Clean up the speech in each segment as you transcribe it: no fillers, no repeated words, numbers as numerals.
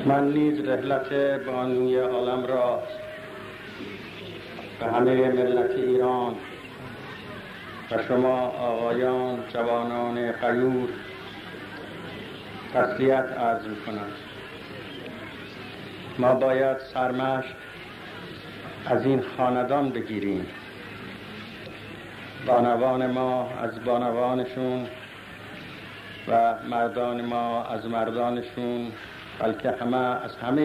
من نیز رحلت بانوی عالم را به همه ملت ایران و شما آقایان جوانان غیور تسلیت عرض می‌کنم. ما باید سرمشق از این خاندان بگیریم. بانوان ما از بانوانشون و مردان ما از مردانشون، بلکه همه از همه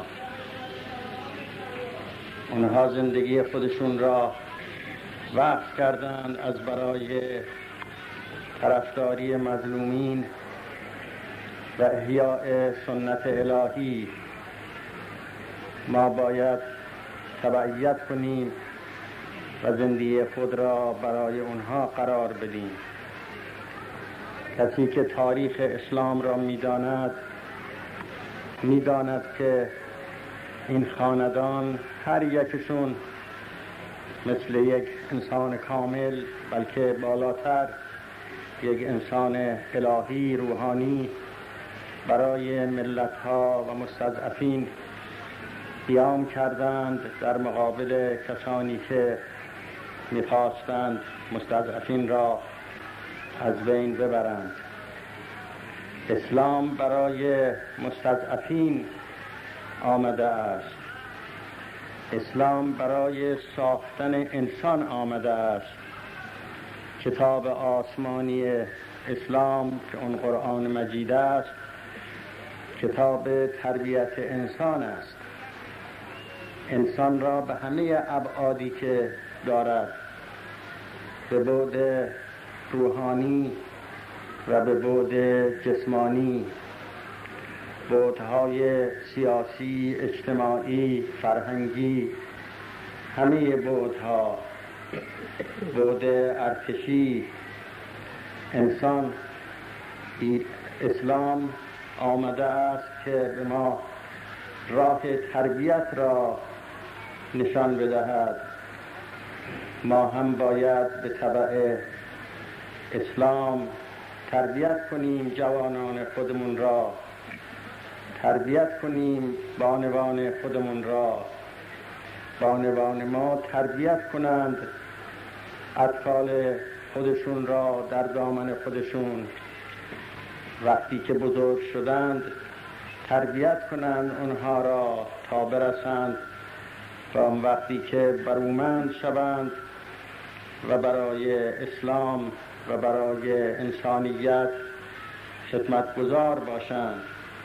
اونها زندگی خودشون را وقف کردند از برای طرفداری مظلومین و احیاء سنت الهی. ما باید تبعیت کنیم و زندگی خود را برای اونها قرار بدیم. کسی که تاریخ اسلام را میداند که این خاندان هر یکشون مثل یک انسان کامل، بلکه بالاتر یک انسان الهی روحانی برای ملت‌ها و مستضعفین قیام کردند در مقابل کسانی که می‌خواستند مستضعفین را از بین ببرند. اسلام برای مستضعفین آمده است. اسلام برای ساختن انسان آمده است. کتاب آسمانی اسلام که اون قرآن مجید است، کتاب تربیت انسان است. انسان را به همه ابعادی که دارد، به بعد روحانی و به بعد جسمانی، بعدهای سیاسی، اجتماعی، فرهنگی، همه بعدها، بعد ارتشی، انسان، اسلام آمده است که به ما راه تربیت را نشان بدهد. ما هم باید به تبع اسلام تربیت کنیم جوانان خودمون را، تربیت کنیم بانوان خودمون را، بانوان ما تربیت کنند اطفال خودشون را در دامن خودشون. وقتی که بزرگ شدند تربیت کنند اونها را تا برسند و اون وقتی که برومند شوند و برای اسلام و برای انسانیت خدمتگزار باشند.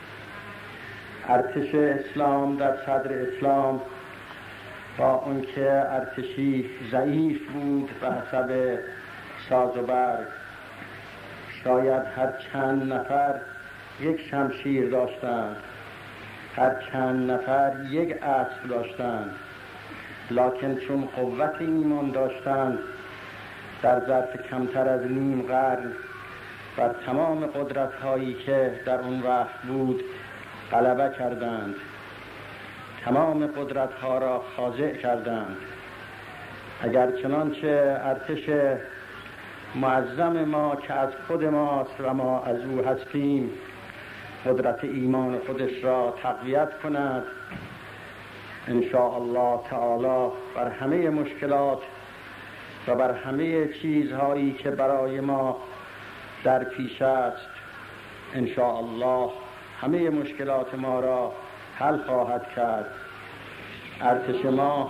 ارتش اسلام در صدر اسلام با اون که ارتشی ضعیف بود به حسب ساز و برگ، شاید هر چند نفر یک شمشیر داشتند، هر چند نفر یک اسب داشتند، لکن چون قوت ایمان داشتند در ظرف کمتر از نیم قرن بر تمام قدرت‌هایی که در اون وقت بود غلبه کردند، تمام قدرت‌ها را خاضع کردند. اگر چنانچه ارتش معظم ما که از خود ماست و ما از او هستیم قدرت ایمان خودش را تقویت کند، ان شاء الله تعالی بر همه مشکلات و بر همه چیزهایی که برای ما در پیش است ان شاء الله همه مشکلات ما را حل خواهد کرد. ارتش ما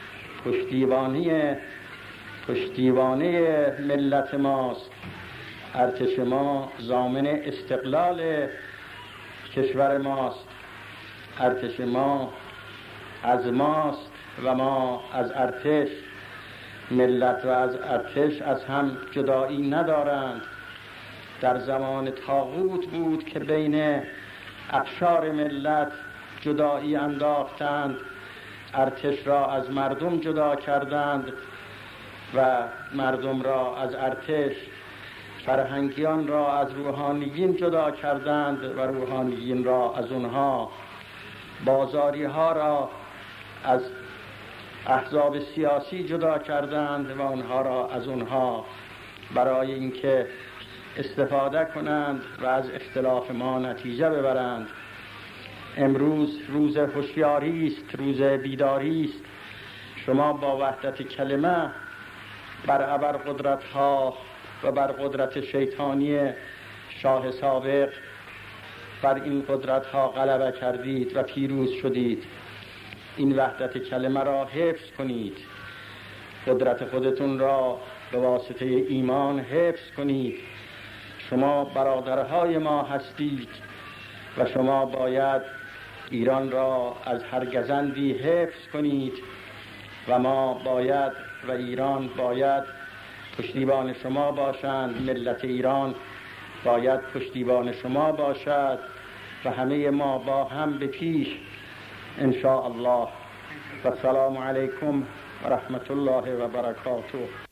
پشتیبانی ملت ماست. ارتش ما ضامن استقلال کشور ماست. ارتش ما از ماست و ما از ارتش. ملت و از ارتش از هم جدایی ندارند. در زمان طاغوت بود که بین اقشار ملت جدایی انداختند، ارتش را از مردم جدا کردند و مردم را از ارتش، فرهنگیان را از روحانیین جدا کردند و روحانیین را از اونها، بازاری ها را از احزاب سیاسی جدا کردند و اونها را از اونها، برای اینکه استفاده کنند و از اختلاف ما نتیجه ببرند. امروز روز هوشیاری است، روز بیداری است. شما با وحدت کلمه بر ابرقدرت‌ها و بر قدرت شیطانی شاه سابق بر این قدرت‌ها غلبه کردید و پیروز شدید. این وحدت کلمه را حفظ کنید، قدرت خودتون را به واسطه ایمان حفظ کنید. شما برادرهای ما هستید و شما باید ایران را از هر گزندی حفظ کنید و ما باید و ایران باید پشتیبان شما باشند. ملت ایران باید پشتیبان شما باشد و همه ما با هم به پیش ان شاء الله. و السلام علیکم و رحمت الله و برکاته.